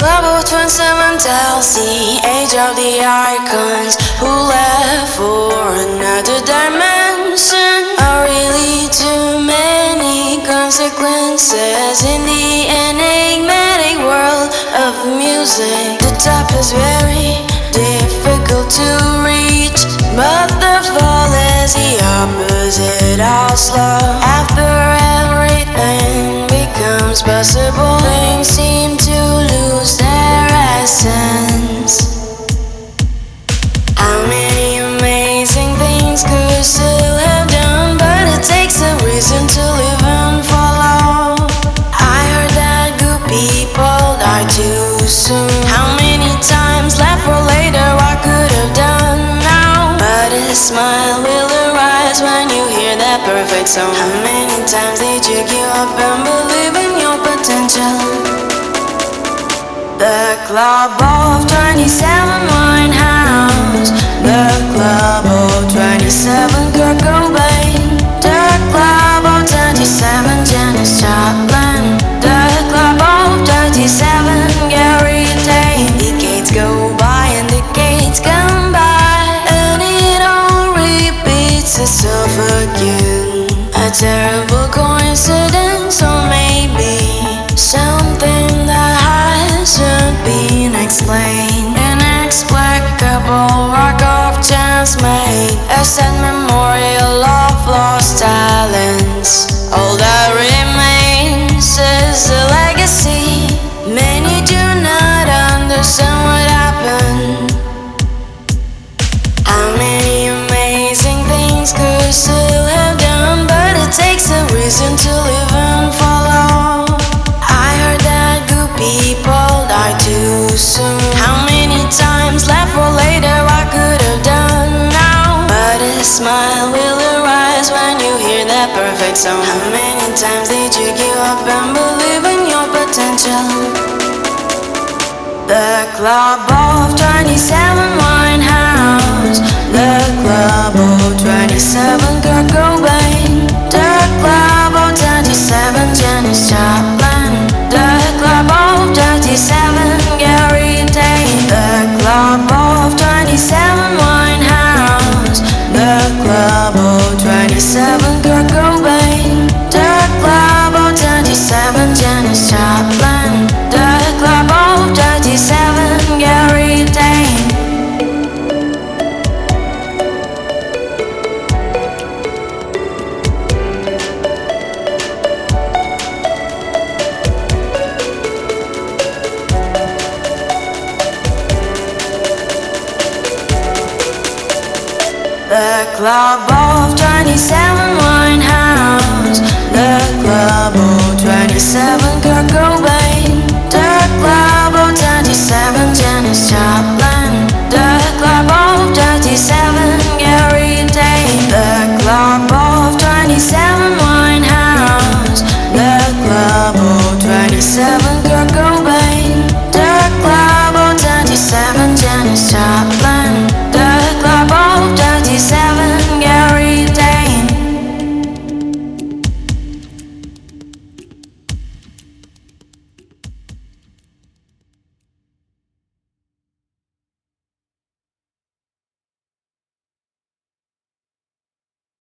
club of 27 tells the age of the icons who left for another dimension. Are really too many consequences in the enigmatic world of music. The top is very difficult to reach, but the fall is the opposite of slow. After everything becomes possible, things seem to lose their essence. How many amazing things could still have done, but it takes a reason to live and follow. I heard that good people die too soon. How many times left for later I could have done now, but a smile will arise when you hear that perfect song. How many times they jig you up and believe in your potential? The club of 27 Winehouse, the club of 27 Kurt Cobain, the club of 27 Janis Joplin, the club of 27 Gary Tate. Decades go by and decades come by, and it all repeats itself again. A terrible coincidence, or maybe something that hasn't been explained. Inexplicable rock of chance made a sad memorial of lost talents. All that remains is a legacy. Many do not understand what happened. How many amazing things could still have done, but it takes a reason to live and follow. I heard that good people die too soon. How many times left for later I could have done now, but a smile will arise when you hear that perfect song. How many times they jig you up and believe in your potential? The club of 27 Winehouse, the club of 27 Kurt Cobain, the club of 27 Janis Joplin, the club of 27 Gary Tate, the club of 27 Winehouse, the club of 27 Kurt Cobain, the club of 27 Janis Joplin, the club of 27 Gary Tate. The club of 27 Winehouse, the club of 27 Kurt Cobain,